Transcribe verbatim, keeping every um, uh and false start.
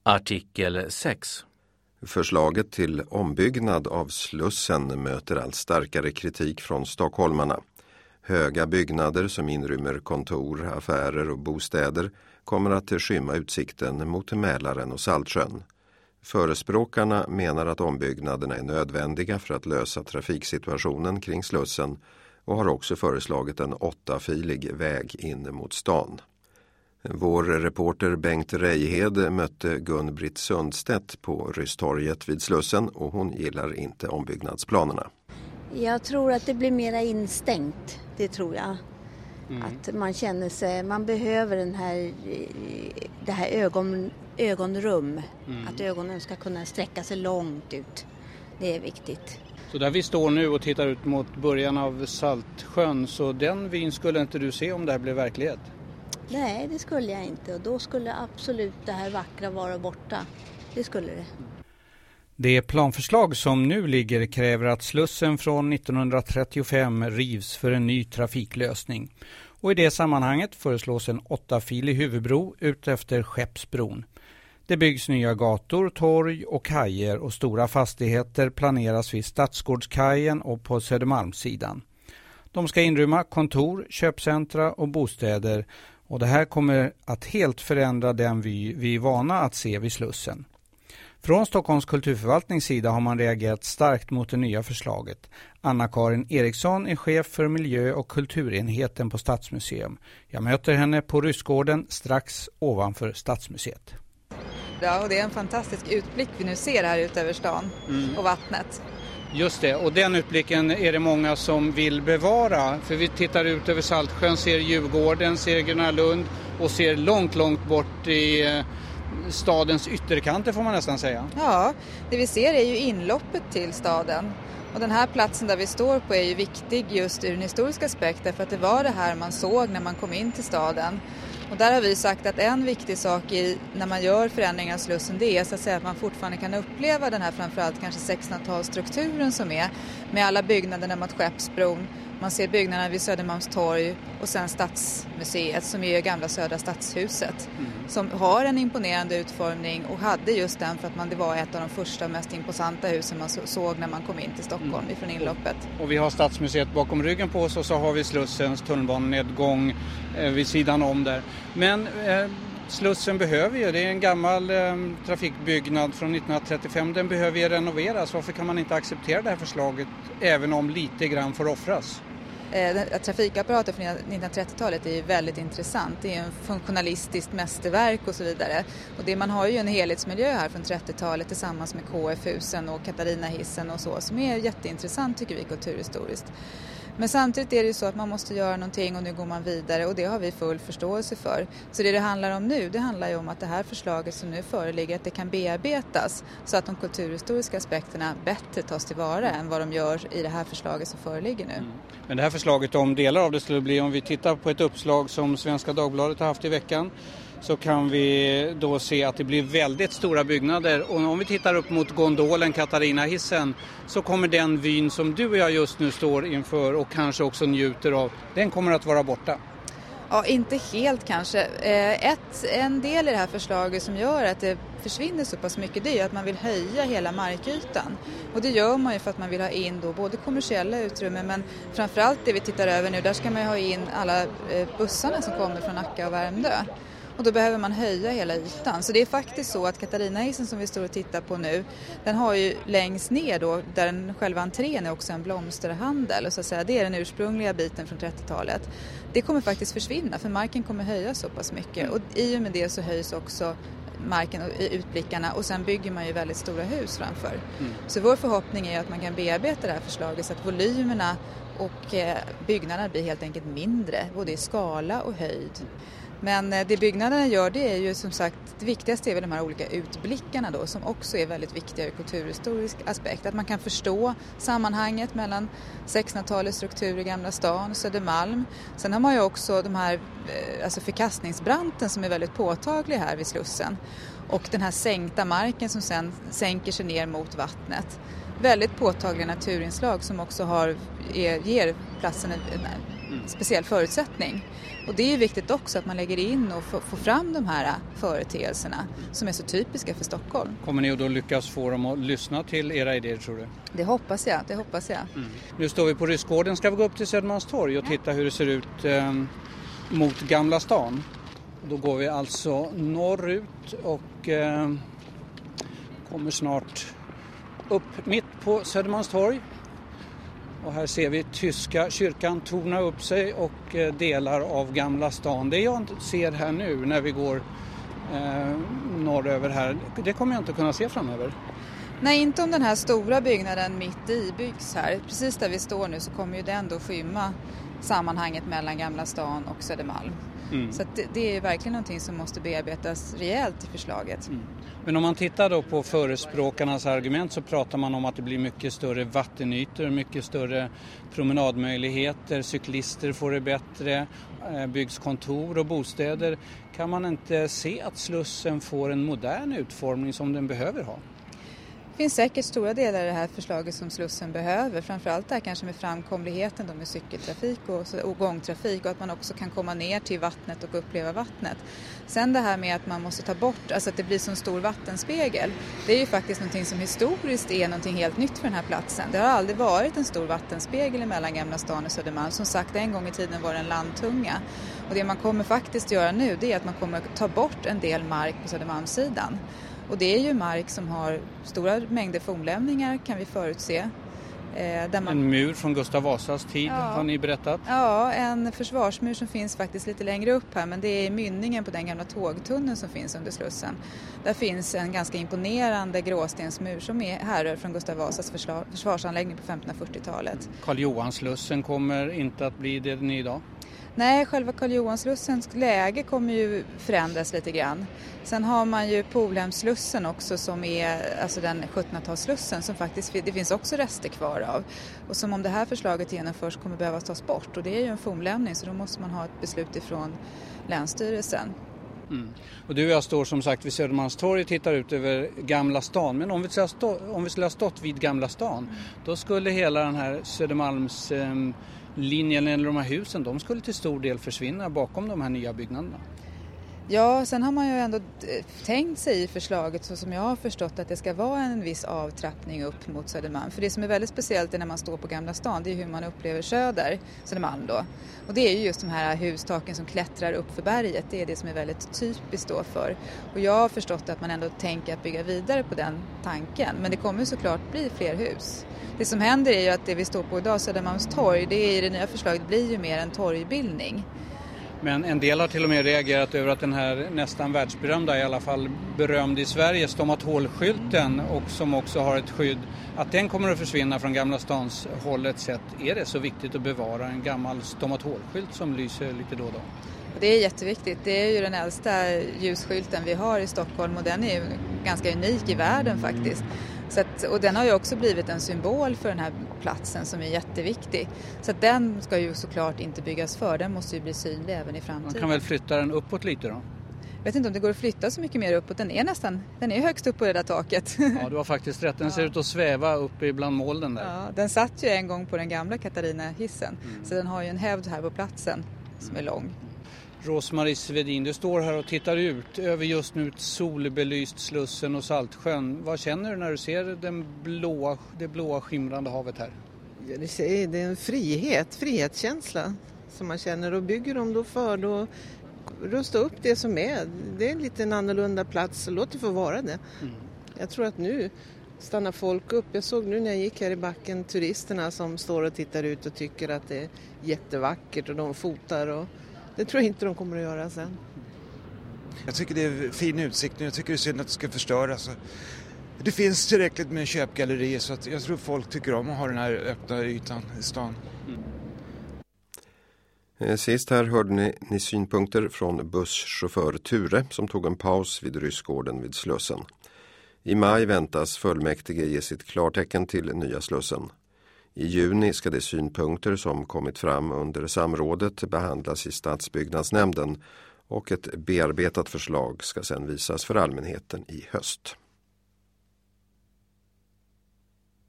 Artikel sex. Förslaget till ombyggnad av Slussen möter allt starkare kritik från stockholmarna. Höga byggnader som inrymmer kontor, affärer och bostäder kommer att skymma utsikten mot Mälaren och Saltsjön. Förespråkarna menar att ombyggnaderna är nödvändiga för att lösa trafiksituationen kring Slussen och har också föreslagit en åttafilig väg in mot stan. Vår reporter Bengt Reihed mötte Gun-Britt Sundstedt på Rystorget vid Slussen och hon gillar inte ombyggnadsplanerna. Jag tror att det blir mera instängt, det tror jag. Mm. Att man känner sig, man behöver den här, det här ögon, ögonrum. Mm. Att ögonen ska kunna sträcka sig långt ut. Det är viktigt. Så där vi står nu och tittar ut mot början av Saltsjön, så den vyn skulle inte du se om det här blev verklighet? Nej, det skulle jag inte. Och då skulle absolut det här vackra vara borta. Det skulle det. Det planförslag som nu ligger kräver att Slussen från nittonhundratrettiofem rivs för en ny trafiklösning. Och i det sammanhanget föreslås en åttafilig huvudbro ut efter Skeppsbron. Det byggs nya gator, torg och kajer och stora fastigheter planeras vid Stadsgårdskajen och på Södermalmssidan. De ska inrymma kontor, köpcentra och bostäder och det här kommer att helt förändra den vy vi är vana att se vid Slussen. Från Stockholms kulturförvaltnings sida har man reagerat starkt mot det nya förslaget. Anna-Karin Eriksson är chef för miljö- och kulturenheten på Stadsmuseum. Jag möter henne på Rysgården strax ovanför Stadsmuseet. Ja, och det är en fantastisk utblick vi nu ser här ute över stan Mm. och vattnet. Just det, och den utblicken är det många som vill bevara. För vi tittar ut över Saltsjön, ser Djurgården, ser Grönalund och ser långt, långt bort i eh, stadens ytterkanter får man nästan säga. Ja, det vi ser är ju inloppet till staden. Och den här platsen där vi står på är ju viktig just ur en historisk aspekt därför att det var det här man såg när man kom in till staden. Och där har vi sagt att en viktig sak i, när man gör förändringar av Slussen det är så att säga att man fortfarande kan uppleva den här framförallt kanske sextonhundratalsstrukturen som är med alla byggnaderna mot Skeppsbron. Man ser byggnaderna vid Södermalmstorg och sen Stadsmuseet som är gamla Södra Stadshuset Mm. som har en imponerande utformning och hade just den för att man, det var ett av de första och mest imposanta husen man så, såg när man kom in till Stockholm Mm. ifrån inloppet. Och vi har Stadsmuseet bakom ryggen på oss och så har vi Slussens tunnelbanenedgång eh, vid sidan om där. Men eh, Slussen behöver ju, det är en gammal eh, trafikbyggnad från nittonhundratrettiofem, den behöver ju renoveras. Varför kan man inte acceptera det här förslaget även om lite grann får offras? Eh, trafikapparaten från nittonhundratrettiotalet är ju väldigt intressant. Det är en funktionalistiskt mästerverk och så vidare. Och det, man har ju en helhetsmiljö här från trettiotalet tillsammans med K F-husen och Katarinahissen och så som är jätteintressant tycker vi kulturhistoriskt. Men samtidigt är det ju så att man måste göra någonting och nu går man vidare och det har vi full förståelse för. Så det det handlar om nu, det handlar ju om att det här förslaget som nu föreligger, att det kan bearbetas så att de kulturhistoriska aspekterna bättre tas tillvara än vad de gör i det här förslaget som föreligger nu. Mm. Men det här förslaget, om delar av det skulle bli, om vi tittar på ett uppslag som Svenska Dagbladet har haft i veckan, så kan vi då se att det blir väldigt stora byggnader. Och om vi tittar upp mot gondolen Katarinahissen så kommer den vyn som du och jag just nu står inför och kanske också njuter av, den kommer att vara borta. Ja, inte helt kanske. Ett, en del i det här förslaget som gör att det försvinner så pass mycket det är att man vill höja hela markytan. Och det gör man ju för att man vill ha in då både kommersiella utrymmen men framförallt det vi tittar över nu, där ska man ju ha in alla bussarna som kommer från Nacka och Värmdö. Och då behöver man höja hela ytan. Så det är faktiskt så att Katarinahissen som vi står och tittar på nu, den har ju längst ner då, där den själva entrén är också en blomsterhandel. Och så att säga, det är den ursprungliga biten från trettiotalet. Det kommer faktiskt försvinna för marken kommer höja så pass mycket. Och i och med det så höjs också marken och utblickarna och sen bygger man ju väldigt stora hus framför. Mm. Så vår förhoppning är att man kan bearbeta det här förslaget så att volymerna och byggnaderna blir helt enkelt mindre, både i skala och höjd. Men det byggnaderna gör det är ju som sagt, det viktigaste är väl de här olika utblickarna då som också är väldigt viktiga ur kulturhistorisk aspekt. Att man kan förstå sammanhanget mellan sextonhundratalets struktur i Gamla stan och Södermalm. Sen har man ju också de här, alltså förkastningsbranten som är väldigt påtaglig här vid Slussen. Och den här sänkta marken som sen sänker sig ner mot vattnet. Väldigt påtagliga naturinslag som också har, är, ger platsen en mm. speciell förutsättning. Och det är ju viktigt också att man lägger in och får fram de här företeelserna som är så typiska för Stockholm. Kommer ni då lyckas få dem att lyssna till era idéer, tror du? Det hoppas jag, det hoppas jag. Mm. Nu står vi på Ryssgården. Ska vi gå upp till Södermalmstorg och titta hur det ser ut eh, mot Gamla stan? Då går vi alltså norrut och eh, kommer snart upp mitt på Södermalmstorg. Och här ser vi tyska kyrkan torna upp sig och eh, delar av Gamla stan. Det jag ser här nu när vi går eh, norröver här, det kommer jag inte kunna se framöver. Nej, inte om den här stora byggnaden mitt i byggs här. Precis där vi står nu så kommer ju den då skymma sammanhanget mellan Gamla stan och Södermalm. Mm. Så att det, det är verkligen någonting som måste bearbetas rejält i förslaget. Mm. Men om man tittar då på förespråkarnas argument så pratar man om att det blir mycket större vattenytor, mycket större promenadmöjligheter, cyklister får det bättre, byggs kontor och bostäder. Kan man inte se att Slussen får en modern utformning som den behöver ha? Det finns säkert stora delar i det här förslaget som Slussen behöver. Framförallt där kanske med framkomligheten då med cykeltrafik och, och gångtrafik och att man också kan komma ner till vattnet och uppleva vattnet. Sen det här med att man måste ta bort, alltså att det blir som stor vattenspegel. Det är ju faktiskt någonting som historiskt är någonting helt nytt för den här platsen. Det har aldrig varit en stor vattenspegel mellan Gamla stan och Södermalm. Som sagt, en gång i tiden var det en landtunga. Och det man kommer faktiskt göra nu det är att man kommer ta bort en del mark på Södermalmssidan. Och det är ju mark som har stora mängder fornlämningar kan vi förutse. Eh, där man... En mur från Gustav Vasas tid ja. Har ni berättat? Ja, en försvarsmur som finns faktiskt lite längre upp här. Men det är mynningen på den gamla tågtunneln som finns under Slussen. Där finns en ganska imponerande gråstensmur som är härrör från Gustav Vasas försvar... försvarsanläggning på femtonhundrafyrtiotalet. Karl Johanslussen kommer inte att bli det ny idag? Nej, själva Karl Johanslussens läge kommer ju förändras lite grann. Sen har man ju Polhemslussen också som är alltså den sjuttonhundratalsslussen som faktiskt det finns också rester kvar av. Och som om det här förslaget genomförs kommer behöva tas bort. Och det är ju en fornlämning så då måste man ha ett beslut ifrån Länsstyrelsen. Mm. Och du och jag står som sagt vid Södermalmstorg och tittar ut över Gamla stan. Men om vi skulle ha stått, om vi skulle ha stått vid Gamla stan mm. då skulle hela den här Södermalms... Eh, linjen eller de här husen, de skulle till stor del försvinna bakom de här nya byggnaderna. Ja, sen har man ju ändå tänkt sig i förslaget så som jag har förstått att det ska vara en viss avtrappning upp mot Södermalm. För det som är väldigt speciellt är när man står på Gamla stan, det är hur man upplever Söder, Södermalm då. Och det är ju just de här hustaken som klättrar upp för berget, det är det som är väldigt typiskt då för. Och jag har förstått att man ändå tänker att bygga vidare på den tanken, men det kommer såklart bli fler hus. Det som händer är ju att det vi står på idag, Södermalmstorg, det är i det nya förslaget blir ju mer en torgbildning. Men en del har till och med reagerat över att den här nästan världsberömda, i alla fall berömd i Sverige, stomatolskylten och som också har ett skydd, att den kommer att försvinna från Gamla stans hållet sett. Är det så viktigt att bevara en gammal stomatolskylt som lyser lite då och då? Det är jätteviktigt. Det är ju den äldsta ljusskylten vi har i Stockholm och den är ju ganska unik i världen faktiskt. Så att, och den har ju också blivit en symbol för den här platsen som är jätteviktig. Så att den ska ju såklart inte byggas för, den måste ju bli synlig även i framtiden. Man kan väl flytta den uppåt lite då? Jag vet inte om det går att flytta så mycket mer uppåt, den är nästan, den är högst upp på det där taket. Ja, du har faktiskt rätt, den ser ja. ut att sväva uppe bland molnen där. Ja, den satt ju en gång på den gamla Katarina-hissen, mm. så den har ju en hävd här på platsen som är lång. Rosmarie Svedin, du står här och tittar ut över just nu ett solbelyst Slussen och Saltsjön. Vad känner du när du ser den blåa, det blåa skimrande havet här? Ja, det är en frihet, frihetskänsla som man känner och bygger de då för då rusta upp det som är. Det är en liten annorlunda plats, låt det få vara det. Mm. Jag tror att nu stannar folk upp. Jag såg nu när jag gick här i backen turisterna som står och tittar ut och tycker att det är jättevackert och de fotar och det tror jag inte de kommer att göra sen. Jag tycker det är fin utsikt och jag tycker det är synd att det ska förstöras. Det finns tillräckligt med köpgallerier så att jag tror folk tycker om att ha den här öppna ytan i stan. Mm. Sist här hörde ni, ni synpunkter från busschaufför Ture som tog en paus vid Ryssgården vid Slussen. I maj väntas fullmäktige ge sitt klartecken till nya Slussen. I juni ska de synpunkter som kommit fram under samrådet behandlas i stadsbyggnadsnämnden och ett bearbetat förslag ska sedan visas för allmänheten i höst.